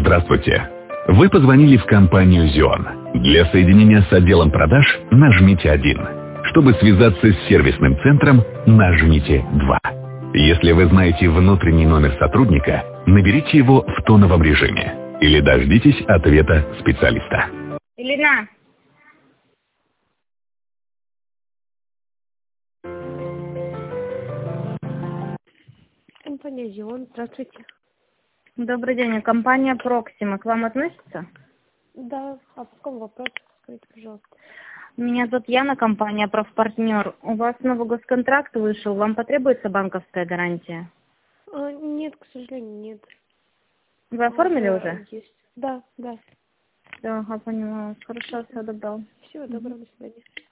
Здравствуйте. Вы позвонили в компанию «Зион». Для соединения с отделом продаж нажмите 1. Чтобы связаться с сервисным центром, нажмите 2. Если вы знаете внутренний номер сотрудника, наберите его в тоновом режиме или дождитесь ответа специалиста. Елена. Компания «Зион», здравствуйте. Добрый день. Компания «Проксима» к вам относится? Да, а по какому вопросу? Скажите, пожалуйста. Меня зовут Яна, компания «Профпартнер». У вас новый госконтракт вышел, вам потребуется банковская гарантия? Нет, к сожалению, нет. Вы оформили уже? Есть. Да. Да, поняла. Хорошо, все, добро. Всего доброго, до свидания.